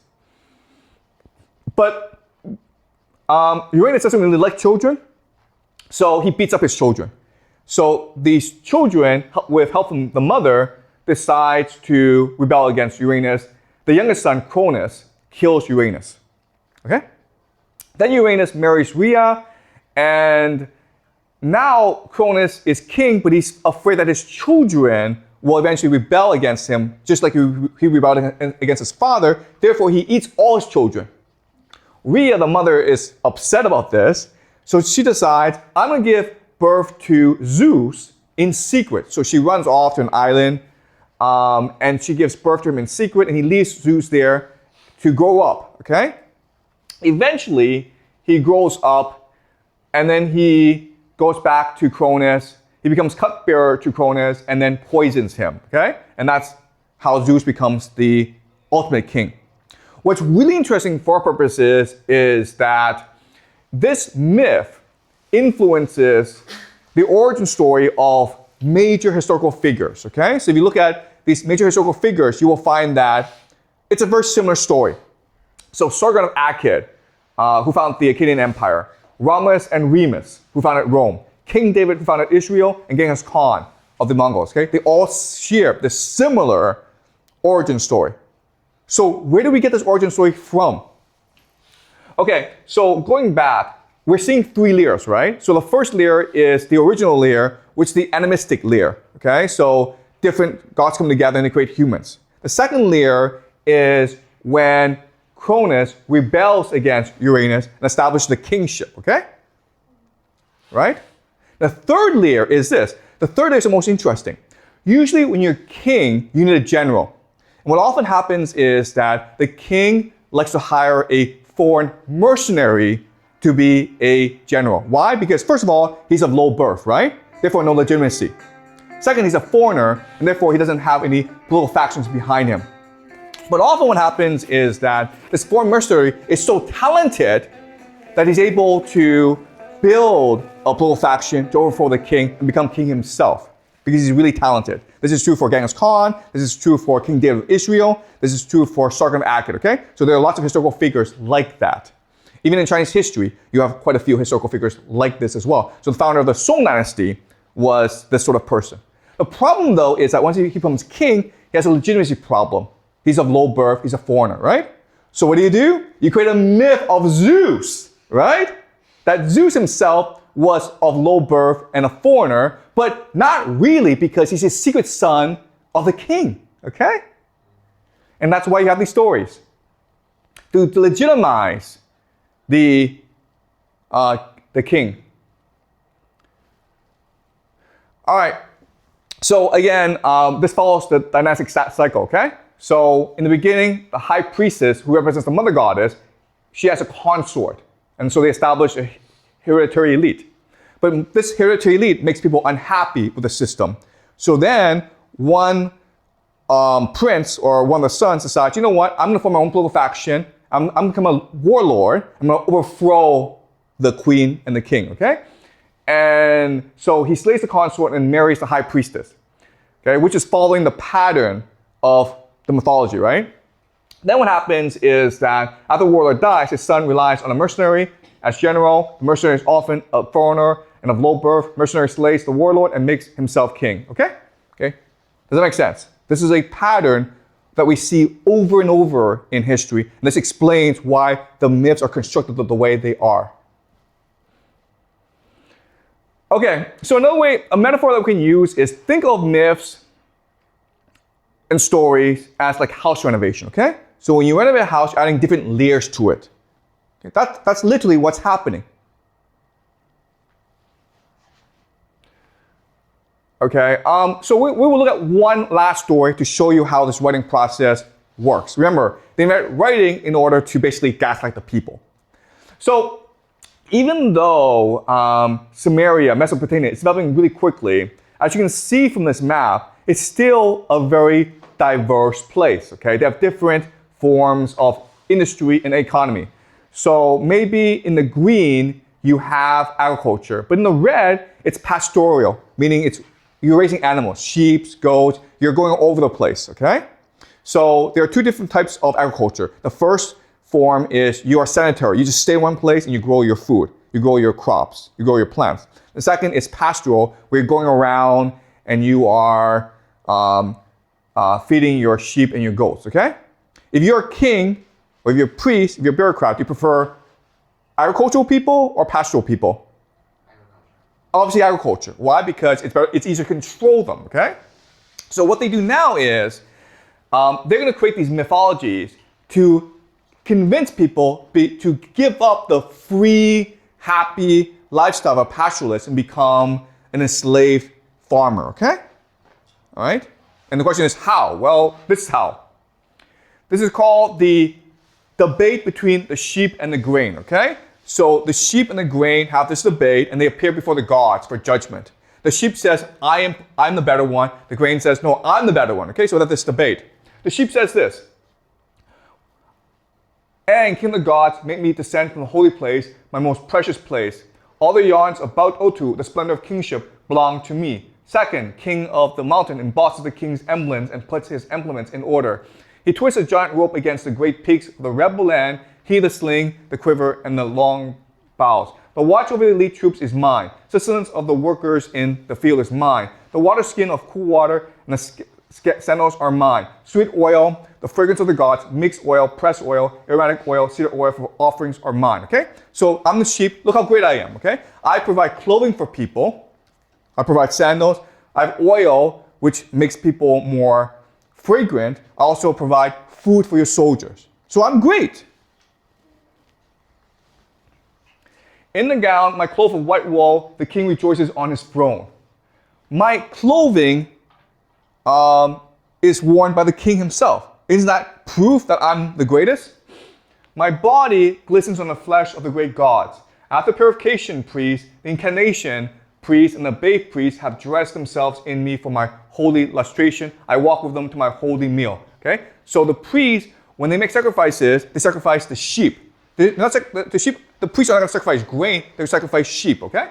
But um, Uranus doesn't really like children, so he beats up his children. So these children, with help from the mother, decides to rebel against Uranus. The youngest son, Cronus, kills Uranus. Okay? Then Uranus marries Rhea, and now Cronus is king, but he's afraid that his children will eventually rebel against him, just like he rebelled against his father. Therefore, he eats all his children. Rhea, the mother, is upset about this, so she decides, I'm going to give birth to Zeus in secret. So she runs off to an island, um, and she gives birth to him in secret, and he leaves Zeus there to grow up, okay? Eventually, he grows up, and then he goes back to Cronus. He becomes cupbearer to Cronus, and then poisons him, okay? And that's how Zeus becomes the ultimate king. What's really interesting for our purposes is that this myth influences the origin story of major historical figures, okay? So if you look at these major historical figures, you will find that it's a very similar story. So Sargon of Akkad, uh, who founded the Akkadian Empire, Romulus and Remus, who founded Rome, King David, who founded Israel, and Genghis Khan of the Mongols. Okay, they all share this similar origin story. So where do we get this origin story from? Okay, so going back, we're seeing three layers, right? So the first layer is the original layer, which is the animistic layer. Okay, so different gods come together and they create humans. The second layer is when Cronus rebels against Uranus and establishes the kingship. Okay, right? The third layer is this. The third layer is the most interesting. Usually when you're king, you need a general. And what often happens is that the king likes to hire a foreign mercenary to be a general. Why? Because first of all, he's of low birth, right? Therefore, no legitimacy. Second, he's a foreigner, and therefore he doesn't have any political factions behind him. But often what happens is that this foreign mercenary is so talented that he's able to build a political faction to overthrow the king and become king himself, because he's really talented. This is true for Genghis Khan. This is true for King David of Israel. This is true for Sargon of Akkad, okay? So there are lots of historical figures like that. Even in Chinese history, you have quite a few historical figures like this as well. So the founder of the Song dynasty was this sort of person. The problem, though, is that once he becomes king, he has a legitimacy problem. He's of low birth. He's a foreigner, right? So what do you do? You create a myth of Zeus, right? That Zeus himself was of low birth and a foreigner, but not really, because he's a secret son of the king, okay? And that's why you have these stories. To, to legitimize the, uh, the king. All right, so again, um, this follows the dynastic cycle, okay? So in the beginning, the high priestess, who represents the mother goddess, she has a consort. And so they establish a hereditary elite. But this hereditary elite makes people unhappy with the system. So then one um, prince or one of the sons decides, you know what, I'm going to form my own political faction. I'm, I'm going to become a warlord. I'm going to overthrow the queen and the king, okay? And so he slays the consort and marries the high priestess, okay, which is following the pattern of the mythology, right? Then what happens is that after the warlord dies, his son relies on a mercenary as general. The mercenary is often a foreigner and of low birth. Mercenary slays the warlord and makes himself king, okay? Okay? Does that make sense? This is a pattern that we see over and over in history, and this explains why the myths are constructed the way they are. Okay, so another way, a metaphor that we can use is think of myths and stories as like house renovation, okay? So when you renovate a house, you're adding different layers to it. Okay, that, that's literally what's happening. Okay, um, so we, we will look at one last story to show you how this writing process works. Remember, they invented writing in order to basically gaslight the people. So even though um, Samaria, Mesopotamia, is developing really quickly, as you can see from this map, it's still a very diverse place, okay? They have different forms of industry and economy. So maybe in the green, you have agriculture, but in the red, it's pastoral, meaning it's you're raising animals, sheep, goats, you're going all over the place, okay? So there are two different types of agriculture. The first form is you are sedentary. You just stay in one place and you grow your food. You grow your crops. You grow your plants. The second is pastoral, where you're going around and you are um, uh, feeding your sheep and your goats, okay? If you're a king, or if you're a priest, if you're a bureaucrat, do you prefer agricultural people or pastoral people? Obviously agriculture. Why? Because it's better, it's easier to control them, okay? So what they do now is um, they're going to create these mythologies to convince people be, to give up the free, happy lifestyle of a pastoralist and become an enslaved farmer, okay? All right? And the question is how? Well, this is how. This is called the debate between the sheep and the grain, okay? So the sheep and the grain have this debate and they appear before the gods for judgment. The sheep says, I am I'm the better one. The grain says, no, I'm the better one. Okay, so we have this debate. The sheep says this, and king of the gods, make me descend from the holy place, my most precious place. All the yarns about Otu, the splendor of kingship, belong to me. Second, king of the mountain embosses the king's emblems and puts his implements in order. He twists a giant rope against the great peaks of the rebel land, he the sling, the quiver, and the long bows. The watch over the elite troops is mine. Sustenance of the workers in the field is mine. The water skin of cool water and the sk- sk- sandals are mine. Sweet oil, the fragrance of the gods, mixed oil, pressed oil, aromatic oil, cedar oil for offerings are mine, okay? So I'm the sheep. Look how great I am, okay? I provide clothing for people. I provide sandals. I have oil, which makes people more fragrant. I also provide food for your soldiers. So I'm great. In the gown, my cloth of white wool, the king rejoices on his throne. My clothing um, is worn by the king himself. Isn't that proof that I'm the greatest? My body glistens on the flesh of the great gods. After purification priests, the incarnation priests, and the bathed priests have dressed themselves in me for my holy lustration. I walk with them to my holy meal. Okay? So the priests, when they make sacrifices, they sacrifice the sheep. They, not the, the sheep. The priests are not going to sacrifice grain, they sacrifice sheep, okay?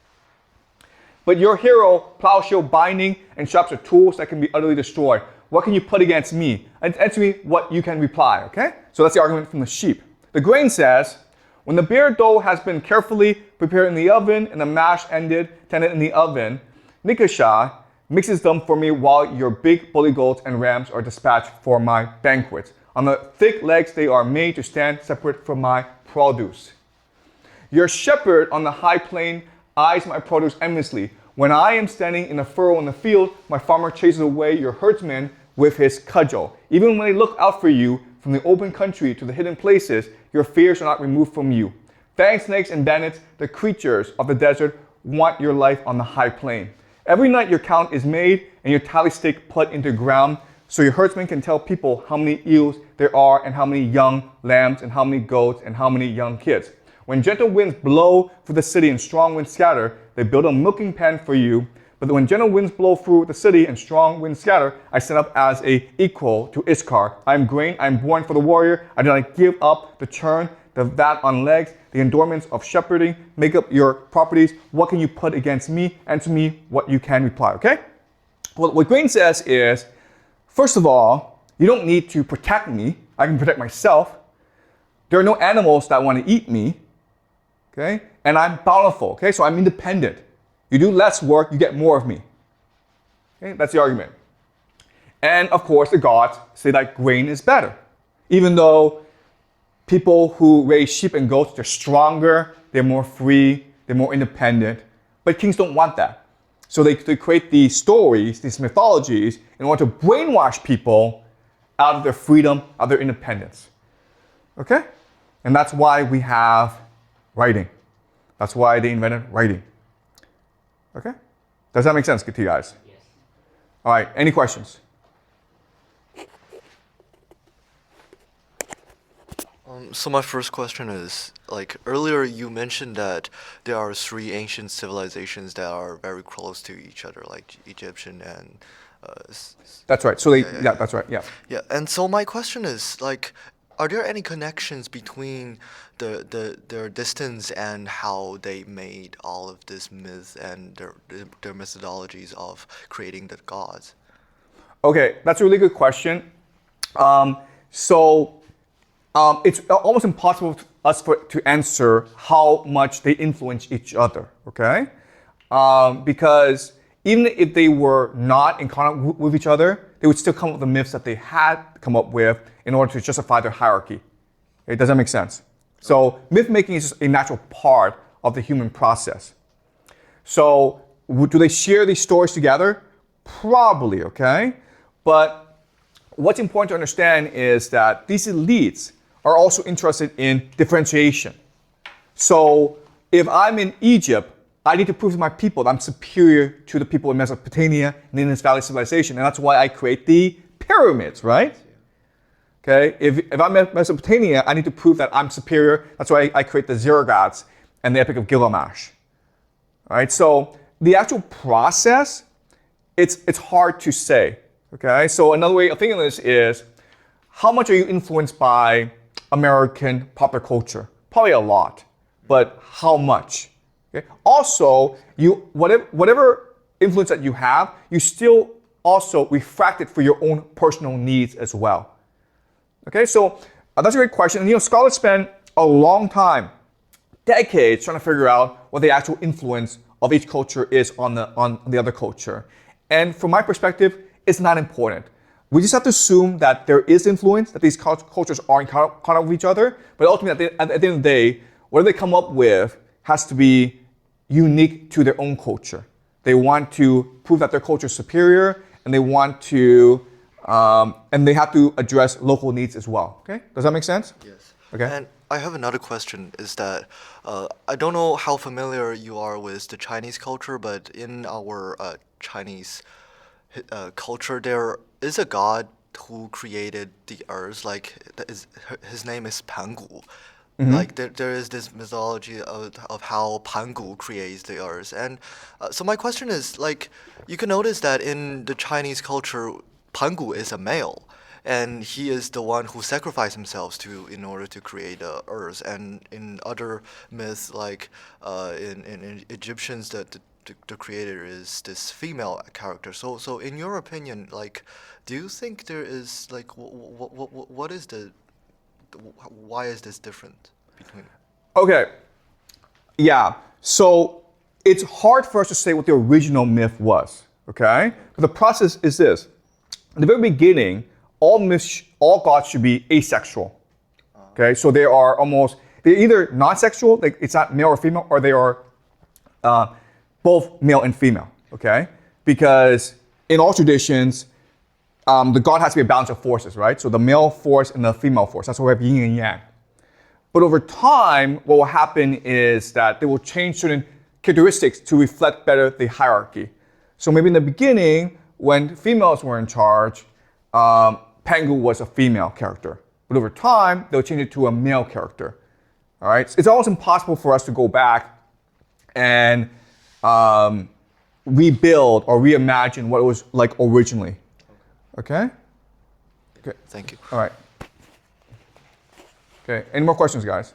But your hero, plowshare binding, and sharps are tools that can be utterly destroyed. What can you put against me? And answer me what you can reply, okay? So that's the argument from the sheep. The grain says, when the beer dough has been carefully prepared in the oven and the mash ended, tended in the oven, Nikashah mixes them for me while your big bully goats and rams are dispatched for my banquets. On the thick legs they are made to stand separate from my produce. Your shepherd on the high plain eyes my produce endlessly. When I am standing in a furrow in the field, my farmer chases away your herdsmen with his cudgel. Even when they look out for you from the open country to the hidden places, your fears are not removed from you. Fang snakes and bandits, the creatures of the desert, want your life on the high plain. Every night your count is made and your tally stick put into ground, so your herdsmen can tell people how many eels there are and how many young lambs and how many goats and how many young kids. When gentle winds blow through the city and strong winds scatter, they build a milking pen for you. But when gentle winds blow through the city and strong winds scatter, I stand up as a equal to Iskar. I am grain, I am born for the warrior. I do not give up the churn, the vat on legs, the endowments of shepherding. Make up your properties. What can you put against me? Answer me what you can reply, okay? Well, what grain says is, first of all, you don't need to protect me. I can protect myself. There are no animals that want to eat me. Okay? And I'm bountiful, okay? So I'm independent. You do less work, you get more of me. Okay? That's the argument. And of course, the gods say that grain is better. Even though people who raise sheep and goats, they're stronger, they're more free, they're more independent. But kings don't want that. So they, they create these stories, these mythologies, in order to brainwash people out of their freedom, out of their independence. Okay? And that's why we have writing. That's why they invented writing. Okay? Does that make sense to you guys? Yes. All right, any questions? Um, so my first question is, like earlier you mentioned that there are three ancient civilizations that are very close to each other, like Egyptian and... Uh, that's right. So they, yeah, yeah, yeah, yeah, that's right, yeah. Yeah, and so my question is, like, are there any connections between the, the their distance and how they made all of this myth and their their methodologies of creating the gods? Okay, that's a really good question. Um, so um, it's almost impossible for us for, to answer how much they influence each other, okay? Um, because even if they were not in contact with each other, they would still come up with the myths that they had come up with in order to justify their hierarchy. Okay, does that make sense? So myth making is just a natural part of the human process. So do they share these stories together? Probably, okay? But what's important to understand is that these elites are also interested in differentiation. So if I'm in Egypt, I need to prove to my people that I'm superior to the people in Mesopotamia and Indus Valley civilization. And that's why I create the pyramids, right? Okay, if, if I'm in Mesopotamia, I need to prove that I'm superior. That's why I, I create the Zeragots and the Epic of Gilgamesh. All right, so the actual process, it's, it's hard to say. Okay, so another way of thinking of this is, how much are you influenced by American popular culture? Probably a lot, but how much? Okay. Also, you whatever whatever influence that you have, you still also refract it for your own personal needs as well. Okay, so uh, that's a great question. And you know, scholars spend a long time decades trying to figure out what the actual influence of each culture is on the on the other culture. And from my perspective, it's not important. We just have to assume that there is influence, that these cult- cultures are in con- contact with each other, but ultimately at the, at the end of the day, whatever they come up with has to be unique to their own culture. They want to prove that their culture is superior, and they want to, um, and they have to address local needs as well. Okay, does that make sense? Yes. Okay. And I have another question. Is that uh, I don't know how familiar you are with the Chinese culture, but in our uh, Chinese uh, culture, there is a god who created the earth. Like th- is, his name is Pangu. Like there, there is this mythology of, of how Pangu creates the earth, and uh, so my question is like, you can notice that in the Chinese culture, Pangu is a male, and he is the one who sacrificed himself to in order to create the earth. And in other myths, like uh, in, in, in Egyptians, the, the the the creator is this female character. So so in your opinion, like, do you think there is like what what what is the why is this different between? Okay. Yeah. So it's hard for us to say what the original myth was. Okay. But the process is this: in the very beginning, all myths, all gods should be asexual. Okay. So they are almost they're either non-sexual, like it's not male or female, or they are uh, both male and female. Okay. Because in all traditions, um, the god has to be a balance of forces, right? So the male force and the female force. That's why we have yin and yang. But over time, what will happen is that they will change certain characteristics to reflect better the hierarchy. So maybe in the beginning, when females were in charge, um, Pangu was a female character. But over time, they'll change it to a male character. All right? It's almost impossible for us to go back and um, rebuild or reimagine what it was like originally. Okay? Okay. Thank you. All right. Okay, any more questions, guys?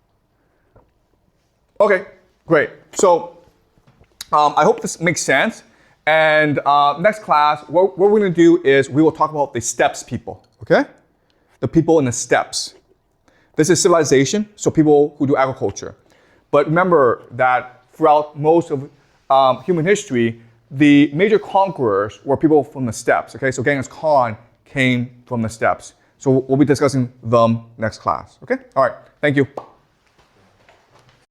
Okay, great. So um, I hope this makes sense. And uh, next class, what, what we're going to do is we will talk about the steppes people, okay? The people in the steppes. This is civilization, so people who do agriculture. But remember that throughout most of um, human history, the major conquerors were people from the steppes, okay? So Genghis Khan came from the steppes. So we'll be discussing them next class, okay? All right, thank you.